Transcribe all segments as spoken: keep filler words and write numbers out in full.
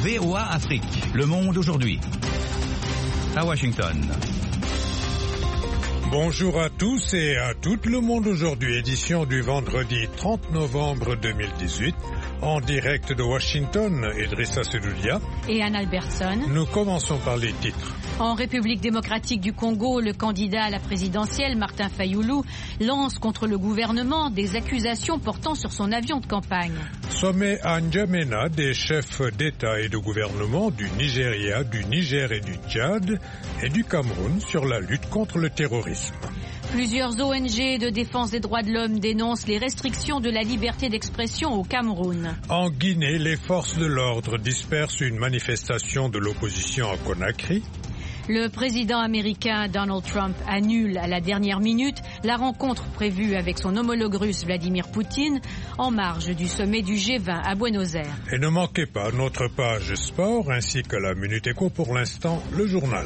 V O A Afrique, Le Monde aujourd'hui. À Washington. Bonjour à tous et à tout le monde aujourd'hui, édition du vendredi trente novembre deux mille dix-huit, en direct de Washington, Idrissa Sedoudia et Anne Albertson. Nous commençons par les titres. En République démocratique du Congo, le candidat à la présidentielle, Martin Fayulu, lance contre le gouvernement des accusations portant sur son avion de campagne. Sommet à N'Djamena des chefs d'État et de gouvernement du Nigeria, du Niger et du Tchad et du Cameroun sur la lutte contre le terrorisme. Plusieurs O N G de défense des droits de l'homme dénoncent les restrictions de la liberté d'expression au Cameroun. En Guinée, les forces de l'ordre dispersent une manifestation de l'opposition à Conakry. Le président américain Donald Trump annule à la dernière minute la rencontre prévue avec son homologue russe Vladimir Poutine en marge du sommet du G vingt à Buenos Aires. Et ne manquez pas notre page sport ainsi que la Minute Éco, pour l'instant le journal.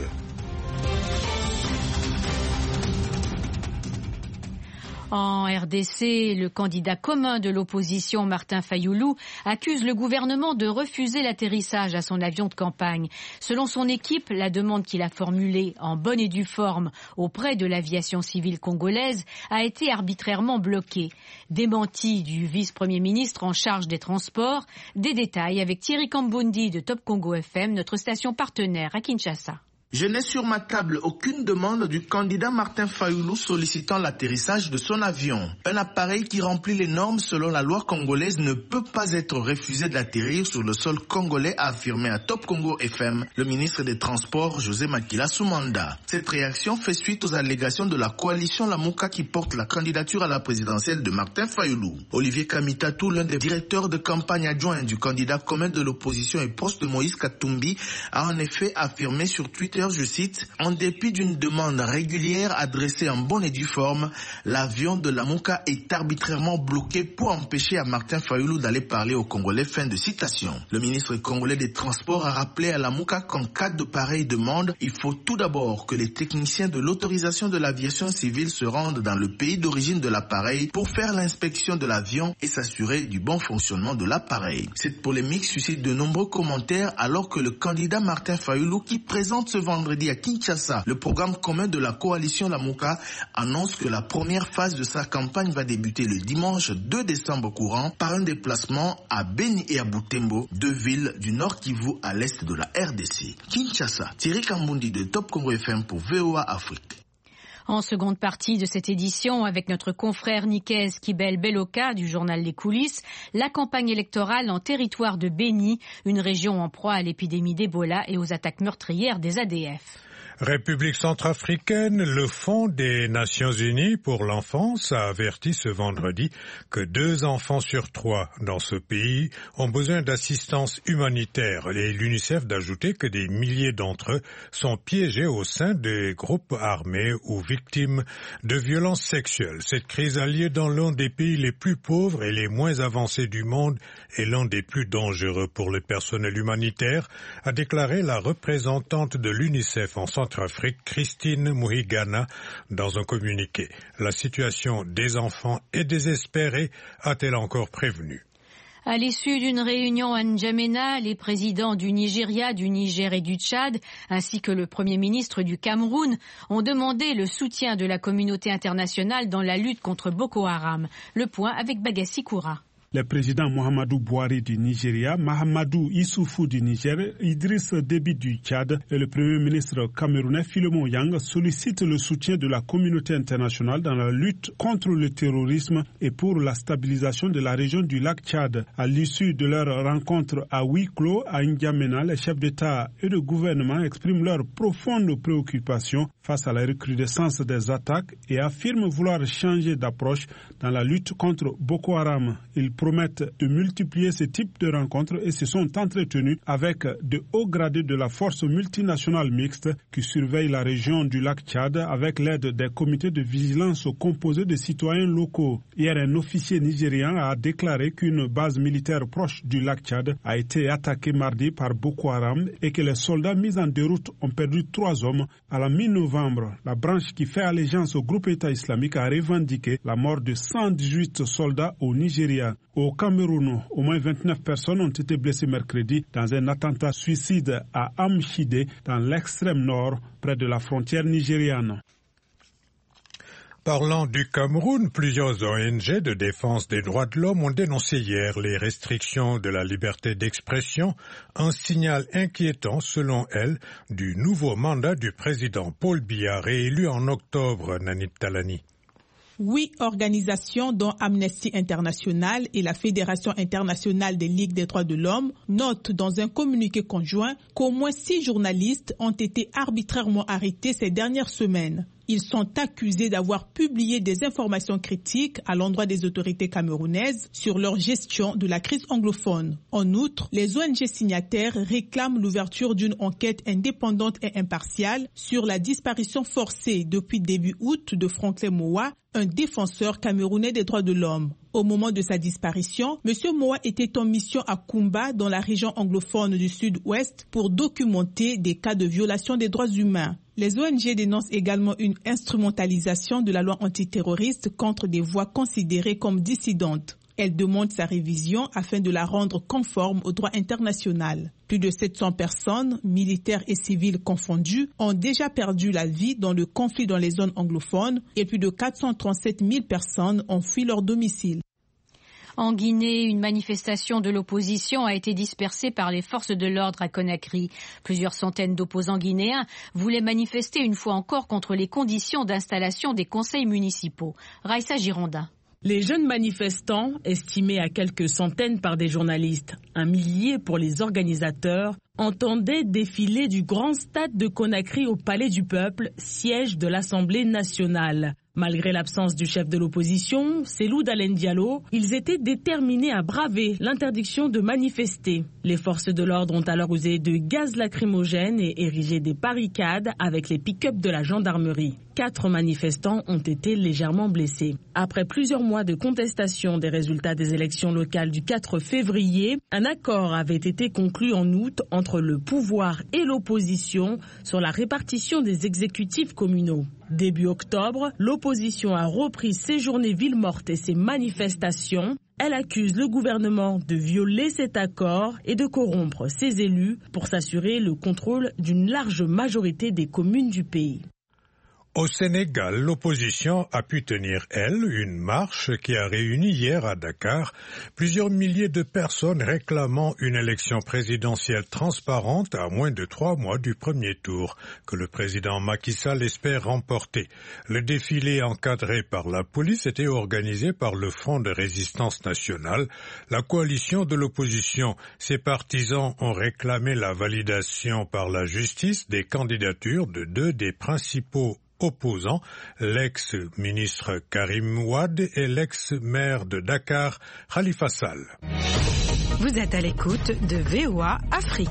En R D C, le candidat commun de l'opposition, Martin Fayulu, accuse le gouvernement de refuser l'atterrissage à son avion de campagne. Selon son équipe, la demande qu'il a formulée en bonne et due forme auprès de l'aviation civile congolaise a été arbitrairement bloquée. Démenti du vice-premier ministre en charge des transports, des détails avec Thierry Kambundi de Top Congo F M, notre station partenaire à Kinshasa. Je n'ai sur ma table aucune demande du candidat Martin Fayulu sollicitant l'atterrissage de son avion. Un appareil qui remplit les normes selon la loi congolaise ne peut pas être refusé d'atterrir sur le sol congolais, a affirmé à Top Congo F M le ministre des Transports José Makila Soumanda. Cette réaction fait suite aux allégations de la coalition Lamuka qui porte la candidature à la présidentielle de Martin Fayulu. Olivier Kamitatou, l'un des directeurs de campagne adjoints du candidat commun de l'opposition et proche de Moïse Katumbi, a en effet affirmé sur Twitter, je cite, « En dépit d'une demande régulière adressée en bonne et due forme, l'avion de Lamuka est arbitrairement bloqué pour empêcher à Martin Fayulu d'aller parler aux Congolais. » Fin de citation. Le ministre congolais des Transports a rappelé à Lamuka qu'en cas de pareille demande, il faut tout d'abord que les techniciens de l'autorisation de l'aviation civile se rendent dans le pays d'origine de l'appareil pour faire l'inspection de l'avion et s'assurer du bon fonctionnement de l'appareil. Cette polémique suscite de nombreux commentaires alors que le candidat Martin Fayulu, qui présente ce vendredi à Kinshasa le programme commun de la coalition Lamuka, annonce que la première phase de sa campagne va débuter le dimanche deux décembre courant par un déplacement à Beni et à Butembo, deux villes du Nord Kivu à l'est de la R D C. Kinshasa, Thierry Kambundi de Top Congo F M pour V O A Afrique. En seconde partie de cette édition, avec notre confrère Nikez Kibel Beloka du journal Les Coulisses, la campagne électorale en territoire de Beni, une région en proie à l'épidémie d'Ebola et aux attaques meurtrières des A D F. République centrafricaine, le Fonds des Nations Unies pour l'enfance a averti ce vendredi que deux enfants sur trois dans ce pays ont besoin d'assistance humanitaire. Et l'UNICEF d'ajouter que des milliers d'entre eux sont piégés au sein des groupes armés ou victimes de violences sexuelles. Cette crise a lieu dans l'un des pays les plus pauvres et les moins avancés du monde et l'un des plus dangereux pour le personnel humanitaire, a déclaré la représentante de l'UNICEF en Centrafrique, Christine Mouhigana, dans un communiqué. La situation des enfants est désespérée, a-t-elle encore prévenu. À l'issue d'une réunion à N'Djamena, les présidents du Nigeria, du Niger et du Tchad, ainsi que le Premier ministre du Cameroun, ont demandé le soutien de la communauté internationale dans la lutte contre Boko Haram. Le point avec Bagassi Koura. Les présidents Mohamedou Bouhari du Nigeria, Mahamadou Issoufou du Niger, Idriss Déby du Tchad et le Premier ministre camerounais Philemon Yang sollicitent le soutien de la communauté internationale dans la lutte contre le terrorisme et pour la stabilisation de la région du lac Tchad. À l'issue de leur rencontre à huis clos à N'Djamena, les chefs d'État et de gouvernement expriment leur profonde préoccupation face à la recrudescence des attaques et affirment vouloir changer d'approche dans la lutte contre Boko Haram. Ils promettent de multiplier ce type de rencontres et se sont entretenus avec de hauts gradés de la force multinationale mixte qui surveille la région du lac Tchad avec l'aide des comités de vigilance composés de citoyens locaux. Hier, un officier nigérien a déclaré qu'une base militaire proche du lac Tchad a été attaquée mardi par Boko Haram et que les soldats mis en déroute ont perdu trois hommes. À la mi-novembre, la branche qui fait allégeance au groupe État islamique a revendiqué la mort de cent dix-huit soldats au Nigeria. Au Cameroun, au moins vingt-neuf personnes ont été blessées mercredi dans un attentat suicide à Amchide, dans l'extrême nord, près de la frontière nigériane. Parlant du Cameroun, plusieurs O N G de défense des droits de l'homme ont dénoncé hier les restrictions de la liberté d'expression, un signal inquiétant selon elles du nouveau mandat du président Paul Biya réélu en octobre, Nanit Talani. Huit organisations dont Amnesty International et la Fédération internationale des ligues des droits de l'homme notent dans un communiqué conjoint qu'au moins six journalistes ont été arbitrairement arrêtés ces dernières semaines. Ils sont accusés d'avoir publié des informations critiques à l'endroit des autorités camerounaises sur leur gestion de la crise anglophone. En outre, les O N G signataires réclament l'ouverture d'une enquête indépendante et impartiale sur la disparition forcée depuis début août de Franklin Moa, un défenseur camerounais des droits de l'homme. Au moment de sa disparition, M. Moa était en mission à Kumba, dans la région anglophone du sud-ouest, pour documenter des cas de violation des droits humains. Les O N G dénoncent également une instrumentalisation de la loi antiterroriste contre des voix considérées comme dissidentes. Elles demandent sa révision afin de la rendre conforme au droit international. Plus de sept cents personnes, militaires et civiles confondus, ont déjà perdu la vie dans le conflit dans les zones anglophones et plus de quatre cent trente-sept mille personnes ont fui leur domicile. En Guinée, une manifestation de l'opposition a été dispersée par les forces de l'ordre à Conakry. Plusieurs centaines d'opposants guinéens voulaient manifester une fois encore contre les conditions d'installation des conseils municipaux. Raïssa Girondin. Les jeunes manifestants, estimés à quelques centaines par des journalistes, un millier pour les organisateurs, entendaient défiler du grand stade de Conakry au Palais du Peuple, siège de l'Assemblée nationale. Malgré l'absence du chef de l'opposition, Cellou Dalein Diallo, ils étaient déterminés à braver l'interdiction de manifester. Les forces de l'ordre ont alors usé de gaz lacrymogène et érigé des barricades avec les pick-up de la gendarmerie. Quatre manifestants ont été légèrement blessés. Après plusieurs mois de contestation des résultats des élections locales du quatre février, un accord avait été conclu en août entre le pouvoir et l'opposition sur la répartition des exécutifs communaux. Début octobre, l'opposition a repris ses journées villes mortes et ses manifestations. Elle accuse le gouvernement de violer cet accord et de corrompre ses élus pour s'assurer le contrôle d'une large majorité des communes du pays. Au Sénégal, l'opposition a pu tenir, elle, une marche qui a réuni hier à Dakar plusieurs milliers de personnes réclamant une élection présidentielle transparente à moins de trois mois du premier tour, que le président Macky Sall espère remporter. Le défilé encadré par la police était organisé par le Front de résistance nationale. La coalition de l'opposition, ses partisans ont réclamé la validation par la justice des candidatures de deux des principaux opposants, l'ex-ministre Karim Wade et l'ex-maire de Dakar, Khalifa Sall. Vous êtes à l'écoute de V O A Afrique.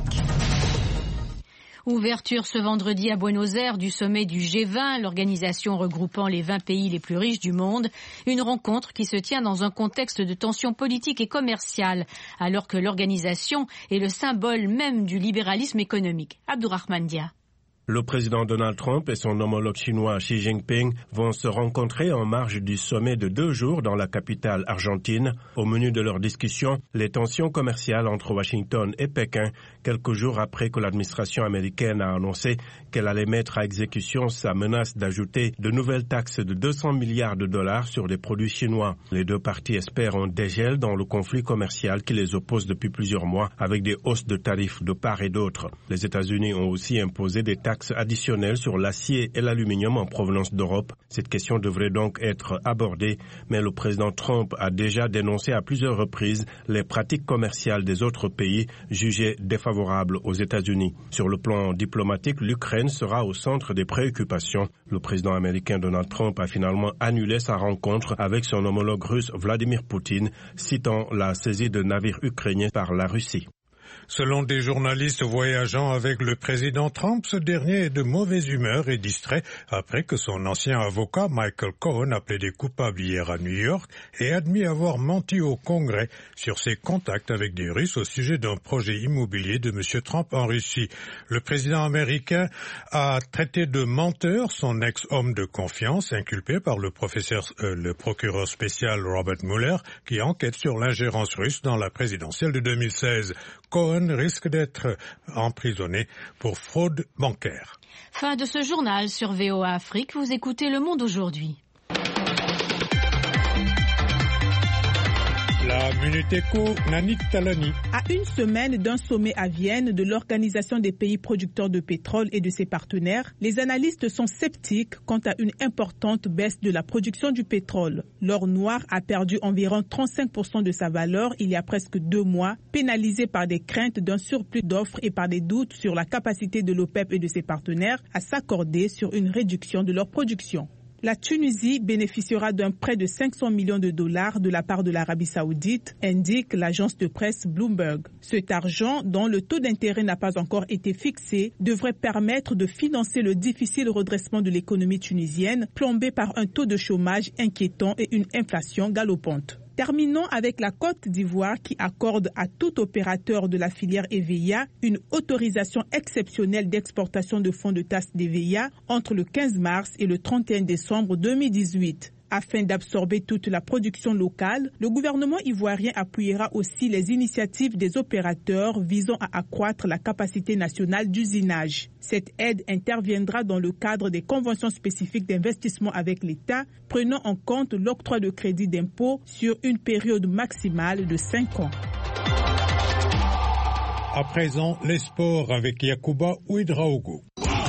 Ouverture ce vendredi à Buenos Aires du sommet du G vingt, l'organisation regroupant les vingt pays les plus riches du monde. Une rencontre qui se tient dans un contexte de tensions politiques et commerciales, alors que l'organisation est le symbole même du libéralisme économique. Abdourahmane Dia. Le président Donald Trump et son homologue chinois Xi Jinping vont se rencontrer en marge du sommet de deux jours dans la capitale argentine. Au menu de leur discussion, les tensions commerciales entre Washington et Pékin, quelques jours après que l'administration américaine a annoncé qu'elle allait mettre à exécution sa menace d'ajouter de nouvelles taxes de deux cents milliards de dollars sur les produits chinois. Les deux parties espèrent un dégel dans le conflit commercial qui les oppose depuis plusieurs mois, avec des hausses de tarifs de part et d'autre. Les États-Unis ont aussi imposé des taxes additionnelles sur l'acier et l'aluminium en provenance d'Europe. Cette question devrait donc être abordée, mais le président Trump a déjà dénoncé à plusieurs reprises les pratiques commerciales des autres pays jugées défavorables aux États-Unis. Sur le plan diplomatique, l'Ukraine sera au centre des préoccupations. Le président américain Donald Trump a finalement annulé sa rencontre avec son homologue russe Vladimir Poutine, citant la saisie de navires ukrainiens par la Russie. Selon des journalistes voyageant avec le président Trump, ce dernier est de mauvaise humeur et distrait après que son ancien avocat Michael Cohen a plaidé coupable hier à New York et admis avoir menti au Congrès sur ses contacts avec des Russes au sujet d'un projet immobilier de M. Trump en Russie. Le président américain a traité de menteur son ex-homme de confiance inculpé par le, professeur, euh, le procureur spécial Robert Mueller qui enquête sur l'ingérence russe dans la présidentielle de deux mille seize. Cohen risque d'être emprisonné pour fraude bancaire. Fin de ce journal sur V O A Afrique. Vous écoutez Le Monde aujourd'hui. La Minute Éco, Nanik Talani. À une semaine d'un sommet à Vienne de l'Organisation des pays producteurs de pétrole et de ses partenaires, les analystes sont sceptiques quant à une importante baisse de la production du pétrole. L'or noir a perdu environ trente-cinq pour cent de sa valeur il y a presque deux mois, pénalisé par des craintes d'un surplus d'offres et par des doutes sur la capacité de l'OPEP et de ses partenaires à s'accorder sur une réduction de leur production. La Tunisie bénéficiera d'un prêt de cinq cents millions de dollars de la part de l'Arabie Saoudite, indique l'agence de presse Bloomberg. Cet argent, dont le taux d'intérêt n'a pas encore été fixé, devrait permettre de financer le difficile redressement de l'économie tunisienne, plombée par un taux de chômage inquiétant et une inflation galopante. Terminons avec la Côte d'Ivoire qui accorde à tout opérateur de la filière E V I A une autorisation exceptionnelle d'exportation de fonds de tasse d'E V I A entre le quinze mars et le trente et un décembre deux mille dix-huit. Afin d'absorber toute la production locale, le gouvernement ivoirien appuiera aussi les initiatives des opérateurs visant à accroître la capacité nationale d'usinage. Cette aide interviendra dans le cadre des conventions spécifiques d'investissement avec l'État, prenant en compte l'octroi de crédit d'impôt sur une période maximale de cinq ans. À présent, les sports avec Yacouba Ouedraogo.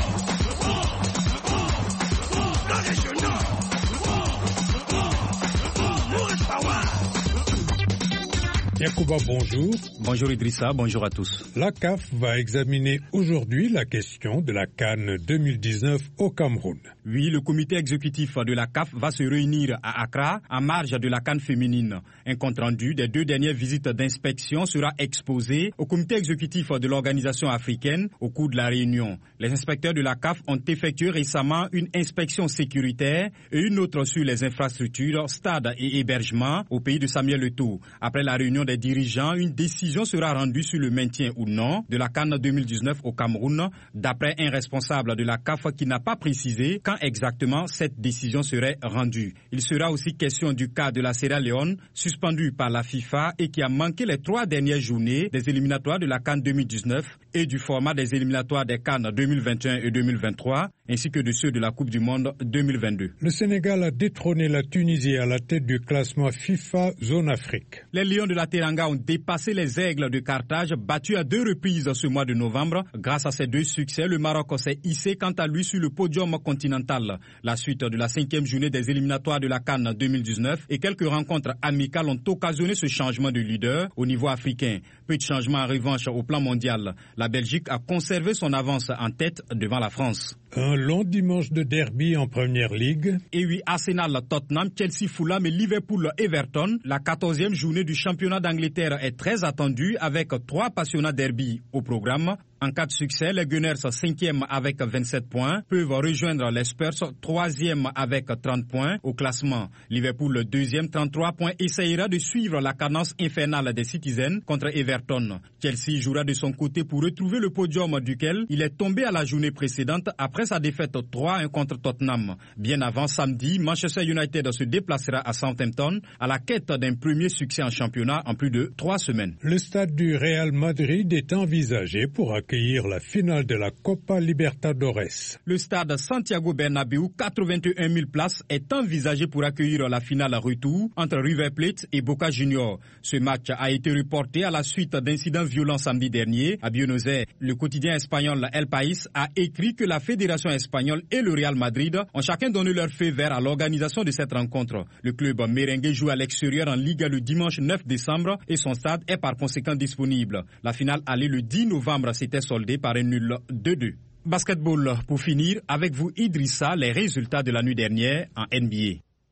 Yacouba, bonjour. Bonjour Idrissa, bonjour à tous. La C A F va examiner aujourd'hui la question de la CAN deux mille dix-neuf au Cameroun. Oui, le comité exécutif de la C A F va se réunir à Accra en marge de la CAN féminine. Un compte-rendu des deux dernières visites d'inspection sera exposé au comité exécutif de l'organisation africaine au cours de la réunion. Les inspecteurs de la C A F ont effectué récemment une inspection sécuritaire et une autre sur les infrastructures, stades et hébergements au pays de Samuel Eto'o. Après la réunion des dirigeants, une décision sera rendue sur le maintien ou non de la CAN deux mille dix-neuf au Cameroun, d'après un responsable de la C A F qui n'a pas précisé quand exactement cette décision serait rendue. Il sera aussi question du cas de la Sierra Leone, suspendue par la FIFA et qui a manqué les trois dernières journées des éliminatoires de la CAN deux mille dix-neuf et du format des éliminatoires des CAN deux mille vingt et un et deux mille vingt-trois, ainsi que de ceux de la Coupe du Monde deux mille vingt-deux. Le Sénégal a détrôné la Tunisie à la tête du classement FIFA Zone Afrique. Les Lions de la Teranga ont dépassé les Aigles de Carthage, battus à deux reprises ce mois de novembre. Grâce à ces deux succès, le Maroc s'est hissé quant à lui sur le podium continental. La suite de la cinquième journée des éliminatoires de la CAN deux mille dix-neuf et quelques rencontres amicales ont occasionné ce changement de leader au niveau africain. Peu de changements en revanche au plan mondial. La Belgique a conservé son avance en tête devant la France. Un long dimanche de derby en première ligue. Et oui, Arsenal, Tottenham, Chelsea, Fulham et Liverpool, Everton. La quatorzième journée du championnat d'Angleterre est très attendue avec trois passionnants derby au programme. En cas de succès, les Gunners, cinquième avec vingt-sept points, peuvent rejoindre les Spurs, troisième avec trente points au classement. Liverpool, deuxième, trente-trois points, essayera de suivre la cadence infernale des Citizens contre Everton. Chelsea jouera de son côté pour retrouver le podium duquel il est tombé à la journée précédente après sa défaite trois à un contre Tottenham. Bien avant samedi, Manchester United se déplacera à Southampton à la quête d'un premier succès en championnat en plus de trois semaines. Le stade du Real Madrid est envisagé pour accueillir la finale de la Copa Libertadores. Le stade Santiago Bernabéu, quatre-vingt-un mille places, est envisagé pour accueillir la finale retour entre River Plate et Boca Juniors. Ce match a été reporté à la suite d'incidents violents samedi dernier à Buenos Aires. Le quotidien espagnol El País a écrit que la Fédération espagnole et le Real Madrid ont chacun donné leur feu vert à l'organisation de cette rencontre. Le club merengue joue à l'extérieur en Liga le dimanche neuf décembre et son stade est par conséquent disponible. La finale allait le dix novembre, c'était soldé par un nul deux deux. Basketball pour finir, avec vous Idrissa, les résultats de la nuit dernière en N B A.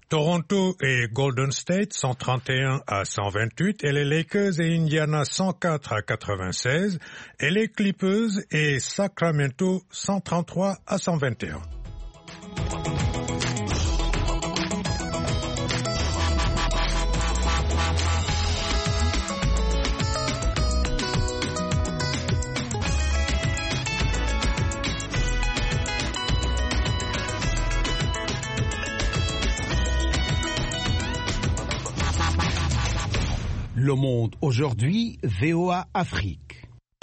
Toronto et Golden State cent trente et un à cent vingt-huit et les Lakers et Indiana cent quatre à quatre-vingt-seize et les Clippers et Sacramento cent trente-trois à cent vingt et un. Le Monde aujourd'hui, V O A Afrique.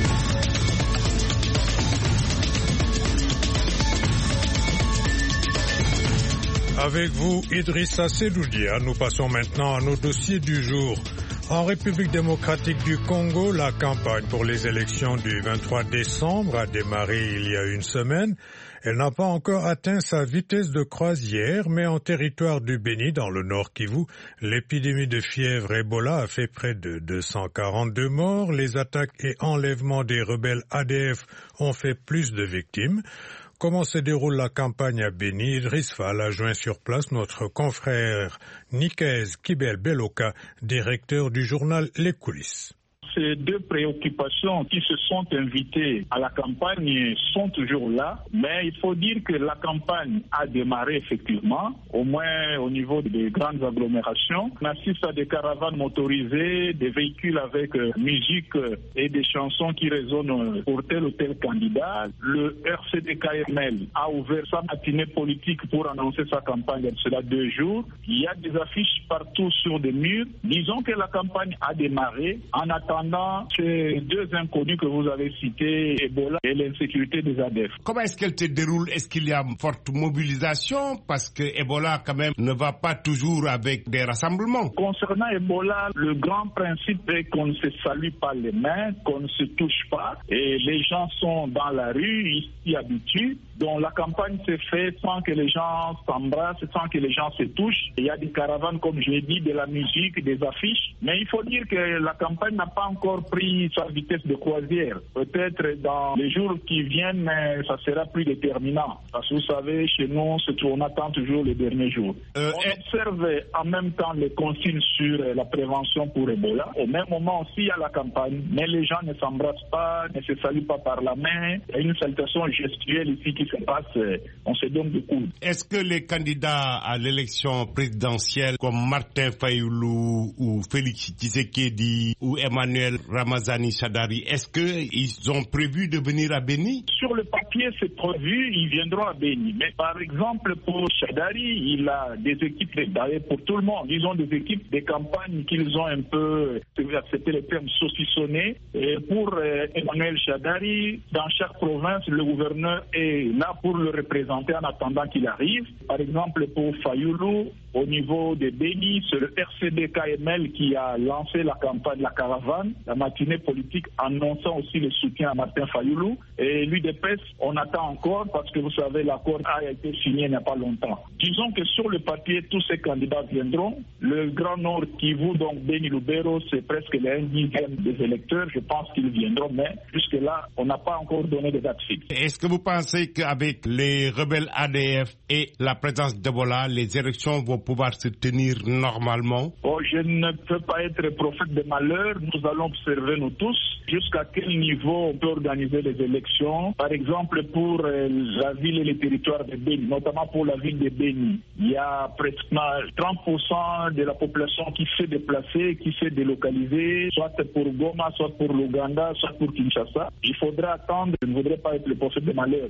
Avec vous, Idrissa Seloudia, nous passons maintenant à nos dossiers du jour. En République démocratique du Congo, la campagne pour les élections du vingt-trois décembre a démarré il y a une semaine. Elle n'a pas encore atteint sa vitesse de croisière, mais en territoire du Béni, dans le Nord Kivu, l'épidémie de fièvre Ebola a fait près de deux cent quarante-deux morts. Les attaques et enlèvements des rebelles A D F ont fait plus de victimes. Comment se déroule la campagne à Béni? Idriss Fall a joint sur place notre confrère Nikez Kibel-Beloka, directeur du journal Les Coulisses. Ces deux préoccupations qui se sont invitées à la campagne sont toujours là, mais il faut dire que la campagne a démarré effectivement, au moins au niveau des grandes agglomérations. On assiste à des caravanes motorisées, des véhicules avec euh, musique euh, et des chansons qui résonnent pour tel ou tel candidat. Le R C D K M L a ouvert sa matinée politique pour annoncer sa campagne il y a cela deux jours. Il y a des affiches partout sur des murs. Disons que la campagne a démarré en attendant ces deux inconnus que vous avez cités, Ebola et l'insécurité des A D F. Comment est-ce qu'elle se déroule? Est-ce qu'il y a une forte mobilisation? Parce que Ebola, quand même, ne va pas toujours avec des rassemblements. Concernant Ebola, le grand principe est qu'on ne se salue pas les mains, qu'on ne se touche pas. Et les gens sont dans la rue, ils s'y habituent. Donc la campagne s'est faite sans que les gens s'embrassent, sans que les gens se touchent. Il y a des caravanes, comme je l'ai dit, de la musique, des affiches. Mais il faut dire que la campagne n'a pas encore pris sa vitesse de croisière. Peut-être dans les jours qui viennent, mais ça sera plus déterminant. Parce que vous savez, chez nous, on attend toujours les derniers jours. Euh, on et... observe en même temps les consignes sur la prévention pour Ebola. Au même moment aussi, il y a la campagne. Mais les gens ne s'embrassent pas, ne se saluent pas par la main. Il y a une salutation gestuelle ici qui se passe. On se donne des coups. Est-ce que les candidats à l'élection présidentielle comme Martin Fayoulou ou Félix Tshisekedi ou Emmanuel Ramazani Shadari, est-ce qu'ils ont prévu de venir à Béni? Sur le papier, c'est prévu, ils viendront à Béni. Mais par exemple, pour Shadari, il a des équipes préparées pour tout le monde. Ils ont des équipes, des campagnes qu'ils ont un peu, si vous acceptez le terme, saucissonnées. Et pour euh, Emmanuel Shadari, dans chaque province, le gouverneur est là pour le représenter en attendant qu'il arrive. Par exemple, pour Fayoulou, au niveau de Béni, c'est le R C D K M L qui a lancé la campagne, la caravane, la matinée politique, annonçant aussi le soutien à Martin Fayoulou. Et l'U D P S, on attend encore parce que vous savez, l'accord a été signé il n'y a pas longtemps. Disons que sur le papier, tous ces candidats viendront. Le Grand Nord Kivu, donc Béni Lubero, c'est presque les un dixième des électeurs. Je pense qu'ils viendront, mais jusque-là, on n'a pas encore donné de date fixe. Est-ce que vous pensez qu'avec les rebelles A D F et la présence d'Ebola, les élections vont pouvoir se tenir normalement? Oh, je ne peux pas être prophète de malheur. Nous allons observer, nous tous, jusqu'à quel niveau on peut organiser les élections. Par exemple, pour euh, la ville et les territoires de Béni, notamment pour la ville de Béni, il y a presque trente pour cent de la population qui s'est déplacée, qui s'est délocalisée, soit pour Goma, soit pour l'Ouganda, soit pour Kinshasa. Il faudra attendre, je ne voudrais pas être le prophète de malheur.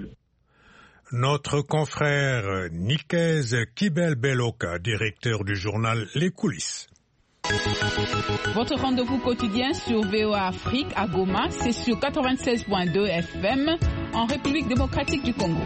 Notre confrère Nikez Kibel-Beloka, directeur du journal Les Coulisses. Votre rendez-vous quotidien sur V O A Afrique à Goma, c'est sur quatre-vingt-seize point deux F M en République démocratique du Congo.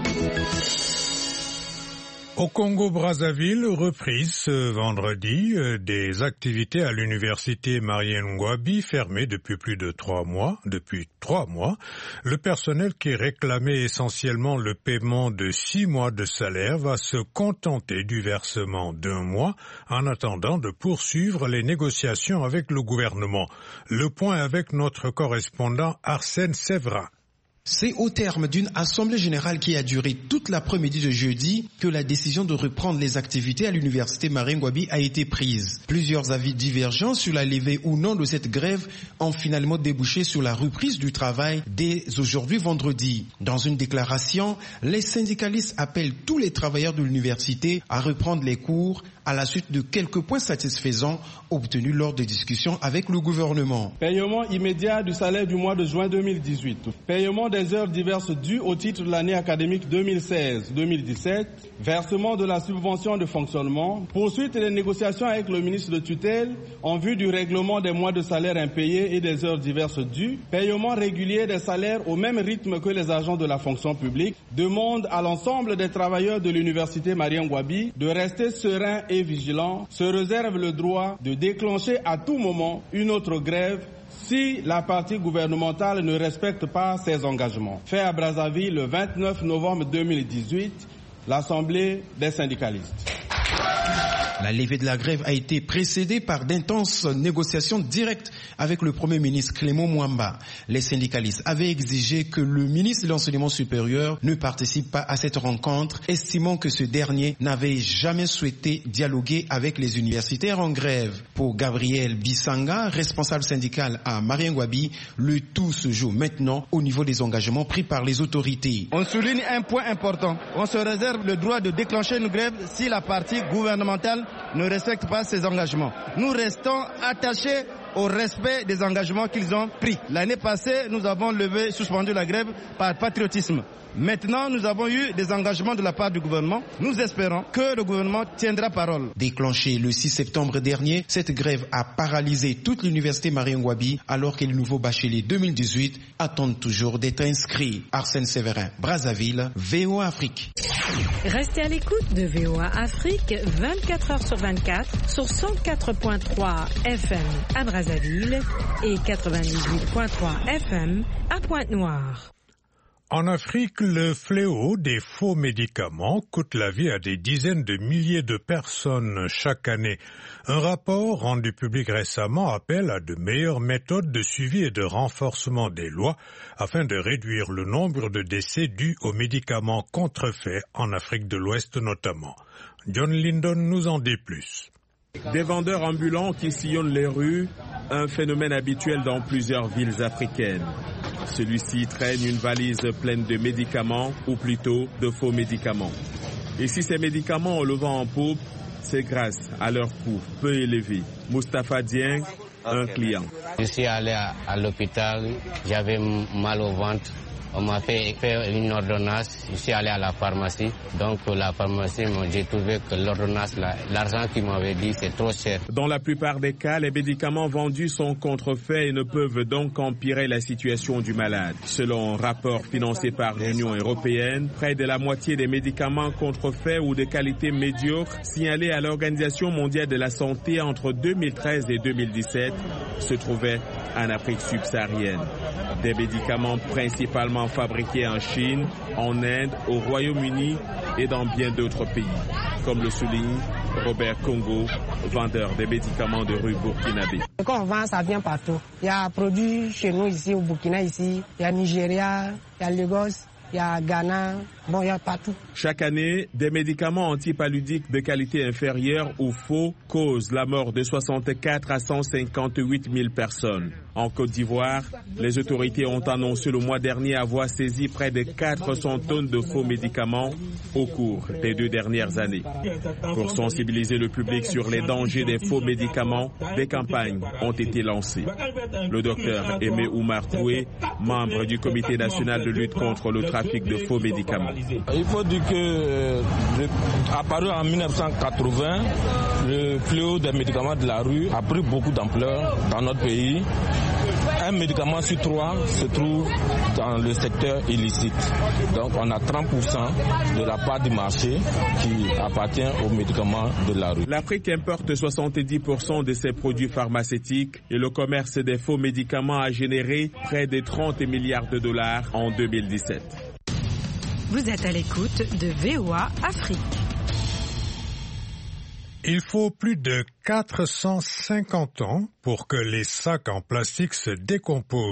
Au Congo-Brazzaville, reprise ce vendredi euh, des activités à l'université Marien-Ngouabi fermée depuis plus de trois mois. Depuis trois mois, le personnel qui réclamait essentiellement le paiement de six mois de salaire va se contenter du versement d'un mois en attendant de poursuivre les négociations avec le gouvernement. Le point avec notre correspondant Arsène Séverin. C'est au terme d'une assemblée générale qui a duré toute l'après-midi de jeudi que la décision de reprendre les activités à l'université Marien-Ngouabi a été prise. Plusieurs avis divergents sur la levée ou non de cette grève ont finalement débouché sur la reprise du travail dès aujourd'hui vendredi. Dans une déclaration, les syndicalistes appellent tous les travailleurs de l'université à reprendre les cours à la suite de quelques points satisfaisants obtenus lors des discussions avec le gouvernement. Paiement immédiat du salaire du mois de juin deux mille dix-huit. Paiement des heures diverses dues au titre de l'année académique deux mille seize deux mille dix-sept. Versement de la subvention de fonctionnement. Poursuite des négociations avec le ministre de tutelle en vue du règlement des mois de salaire impayés et des heures diverses dues. Paiement régulier des salaires au même rythme que les agents de la fonction publique. Demande à l'ensemble des travailleurs de l'université Marien-Ngouabi de rester sereins et vigilants. Se réserve le droit de déclencher à tout moment une autre grève si la partie gouvernementale ne respecte pas ses engagements. Fait à Brazzaville le vingt-neuf novembre deux mille dix-huit, l'Assemblée des syndicalistes. La levée de la grève a été précédée par d'intenses négociations directes avec le Premier ministre Clément Mwamba. Les syndicalistes avaient exigé que le ministre de l'Enseignement supérieur ne participe pas à cette rencontre, estimant que ce dernier n'avait jamais souhaité dialoguer avec les universitaires en grève. Pour Gabriel Bissanga, responsable syndical à Marien-Ngouabi, le tout se joue maintenant au niveau des engagements pris par les autorités. On souligne un point important. On se réserve le droit de déclencher une grève si la partie gouvernementale ne respecte pas ses engagements. Nous restons attachés au respect des engagements qu'ils ont pris. L'année passée, nous avons levé, suspendu la grève par patriotisme. Maintenant, nous avons eu des engagements de la part du gouvernement. Nous espérons que le gouvernement tiendra parole. Déclenchée le six septembre dernier, cette grève a paralysé toute l'université Marien-Ngouabi alors que les nouveaux bacheliers deux mille dix-huit attendent toujours d'être inscrits. Arsène Séverin, Brazzaville, V O A Afrique. Restez à l'écoute de V O A Afrique vingt-quatre heures sur vingt-quatre sur cent quatre virgule trois F M à Brazzaville et quatre-vingt-dix-huit virgule trois F M à Pointe-Noire. En Afrique, le fléau des faux médicaments coûte la vie à des dizaines de milliers de personnes chaque année. Un rapport rendu public récemment appelle à de meilleures méthodes de suivi et de renforcement des lois afin de réduire le nombre de décès dus aux médicaments contrefaits en Afrique de l'Ouest notamment. John Lyndon nous en dit plus. Des vendeurs ambulants qui sillonnent les rues, un phénomène habituel dans plusieurs villes africaines. Celui-ci traîne une valise pleine de médicaments, ou plutôt de faux médicaments. Et si ces médicaments ont le vent en poupe, c'est grâce à leur coût peu élevé. Moustapha Dieng, un client. Je suis allé à, à l'hôpital, j'avais mal au ventre. On m'a fait faire une ordonnance, je suis allé à la pharmacie. Donc la pharmacie, j'ai trouvé que l'ordonnance, l'argent qu'ils m'avaient dit, c'est trop cher. Dans la plupart des cas, les médicaments vendus sont contrefaits et ne peuvent donc empirer la situation du malade. Selon un rapport financé par l'Union européenne, près de la moitié des médicaments contrefaits ou de qualité médiocre signalés à l'Organisation mondiale de la santé entre deux mille treize et deux mille dix-sept se trouvaient en Afrique subsaharienne. Des médicaments principalement fabriqués en Chine, en Inde, au Royaume-Uni et dans bien d'autres pays, comme le souligne Robert Congo, vendeur des médicaments de rue burkinabé. Quand on vend, ça vient partout. Il y a produit chez nous ici au Burkina, ici, il y a Nigeria, il y a Lagos, il y a Ghana, bon, il y a partout. Chaque année, des médicaments antipaludiques de qualité inférieure ou faux causent la mort de soixante-quatre à cent cinquante-huit mille personnes. En Côte d'Ivoire, les autorités ont annoncé le mois dernier avoir saisi près de quatre cents tonnes de faux médicaments au cours des deux dernières années. Pour sensibiliser le public sur les dangers des faux médicaments, des campagnes ont été lancées. Le docteur Aimé Oumar Toué, membre du Comité national de lutte contre le trafic de faux médicaments. Il faut dire que, euh, apparu en mille neuf cent quatre-vingts, le fléau des médicaments de la rue a pris beaucoup d'ampleur dans notre pays. Un médicament sur trois se trouve dans le secteur illicite. Donc on a trente pour cent de la part du marché qui appartient aux médicaments de la rue. L'Afrique importe soixante-dix pour cent de ses produits pharmaceutiques et le commerce des faux médicaments a généré près de trente milliards de dollars en deux mille dix-sept. Vous êtes à l'écoute de V O A Afrique. Il faut plus de quatre cent cinquante ans pour que les sacs en plastique se décomposent.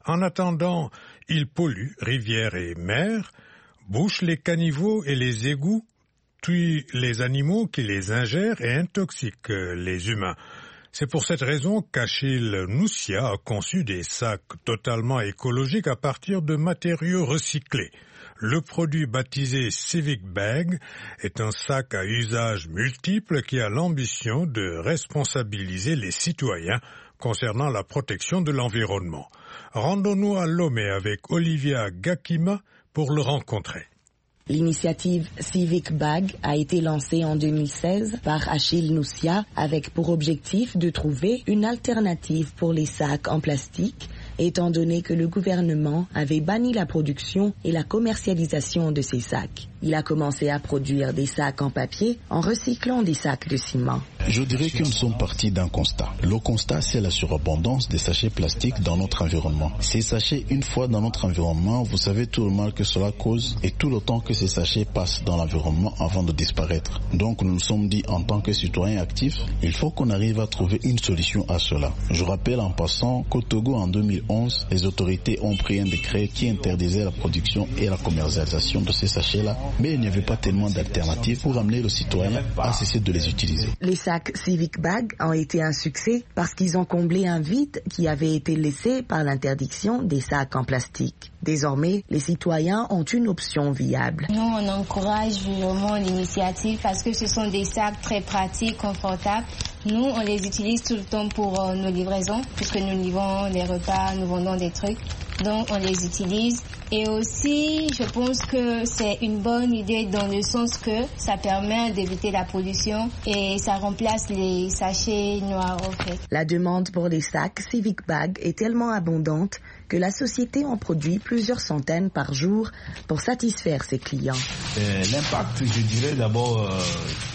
En attendant, ils polluent rivières et mers, bouchent les caniveaux et les égouts, tuent les animaux qui les ingèrent et intoxiquent les humains. C'est pour cette raison qu'Achille Noussia a conçu des sacs totalement écologiques à partir de matériaux recyclés. Le produit baptisé Civic Bag est un sac à usage multiple qui a l'ambition de responsabiliser les citoyens concernant la protection de l'environnement. Rendons-nous à Lomé avec Olivia Gakima pour le rencontrer. L'initiative Civic Bag a été lancée en deux mille seize par Achille Noussia avec pour objectif de trouver une alternative pour les sacs en plastique, étant donné que le gouvernement avait banni la production et la commercialisation de ces sacs. Il a commencé à produire des sacs en papier en recyclant des sacs de ciment. Je dirais que nous sommes partis d'un constat. Le constat, c'est la surabondance des sachets plastiques dans notre environnement. Ces sachets, une fois dans notre environnement, vous savez tout le mal que cela cause et tout le temps que ces sachets passent dans l'environnement avant de disparaître. Donc nous nous sommes dit en tant que citoyens actifs, il faut qu'on arrive à trouver une solution à cela. Je rappelle en passant qu'au Togo en deux mille onze, les autorités ont pris un décret qui interdisait la production et la commercialisation de ces sachets-là, mais il n'y avait pas tellement d'alternatives pour amener le citoyen à cesser de les utiliser. Les sacs Civic Bag ont été un succès parce qu'ils ont comblé un vide qui avait été laissé par l'interdiction des sacs en plastique. Désormais, les citoyens ont une option viable. Nous, on encourage vraiment l'initiative parce que ce sont des sacs très pratiques, confortables. Nous, on les utilise tout le temps pour euh, nos livraisons, puisque nous livrons des repas, nous vendons des trucs. Donc, on les utilise. Et aussi, je pense que c'est une bonne idée dans le sens que ça permet d'éviter la pollution et ça remplace les sachets noirs au fait. La demande pour les sacs Civic Bag est tellement abondante que la société en produit plusieurs centaines par jour pour satisfaire ses clients. Euh, l'impact, je dirais d'abord... Euh...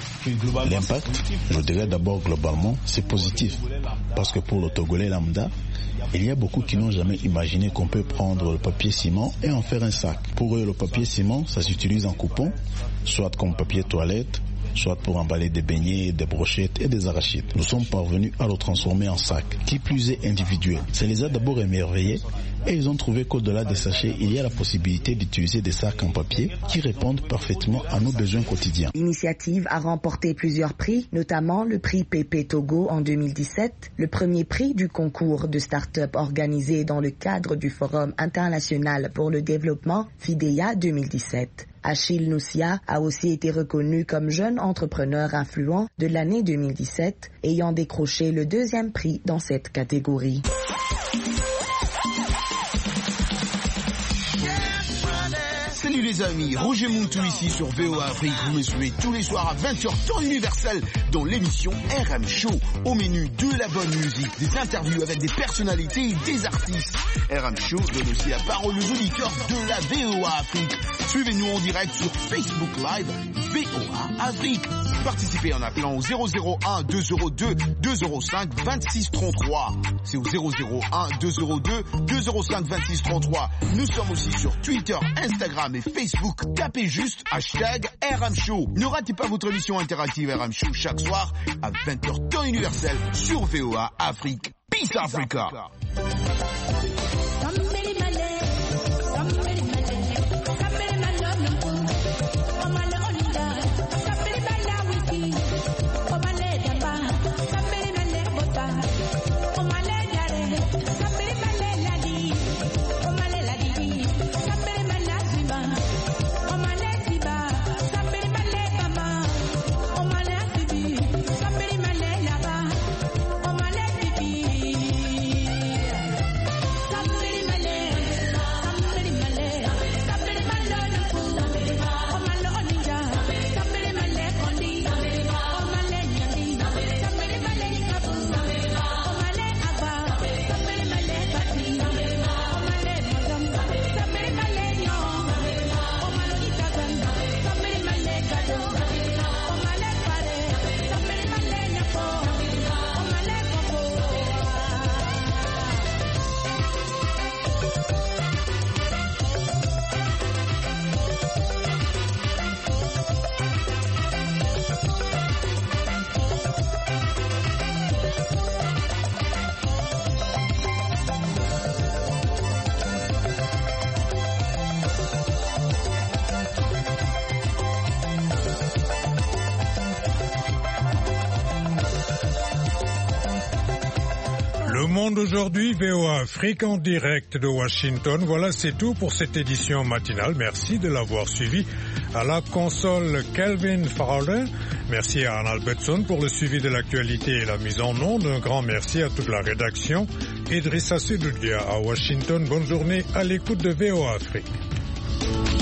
L'impact, je dirais d'abord globalement, c'est positif. Parce que pour le Togolais lambda, il y a beaucoup qui n'ont jamais imaginé qu'on peut prendre le papier ciment et en faire un sac. Pour eux, le papier ciment, ça s'utilise en coupon, soit comme papier toilette, soit pour emballer des beignets, des brochettes et des arachides. Nous sommes parvenus à le transformer en sac, qui plus est individuel. Ça les a d'abord émerveillés et ils ont trouvé qu'au-delà des sachets, il y a la possibilité d'utiliser des sacs en papier qui répondent parfaitement à nos besoins quotidiens. L'initiative a remporté plusieurs prix, notamment le prix P P Togo en deux mille dix-sept, le premier prix du concours de start-up organisé dans le cadre du Forum international pour le développement FIDEA deux mille dix-sept. Achille Noussia a aussi été reconnu comme jeune entrepreneur influent de l'année deux mille dix-sept, ayant décroché le deuxième prix dans cette catégorie. Salut les amis, Roger Mountou ici sur V O A Afrique. Vous me suivez tous les soirs à vingt heures temps universel dans l'émission R M Show. Au menu de la bonne musique, des interviews avec des personnalités et des artistes. R M Show donne aussi la parole aux auditeurs de la V O A Afrique. Suivez-nous en direct sur Facebook Live V O A Afrique. Participez en appelant au zéro zéro un deux zéro deux deux zéro cinq vingt-six trente-trois. C'est au zéro zéro un deux zéro deux deux zéro cinq vingt-six trente-trois. Nous sommes aussi sur Twitter, Instagram et Facebook. Tapez juste hashtag R M Show. Ne ratez pas votre émission interactive R M Show chaque soir à vingt heures temps universel sur V O A Afrique. Peace Africa. Monde aujourd'hui, V O A Afrique en direct de Washington. Voilà, c'est tout pour cette édition matinale. Merci de l'avoir suivi. À la console, Kelvin Fowler. Merci à Anne Albertson pour le suivi de l'actualité et la mise en onde. Un grand merci à toute la rédaction. Idrissa Sedoudia à Washington. Bonne journée à l'écoute de V O A Afrique.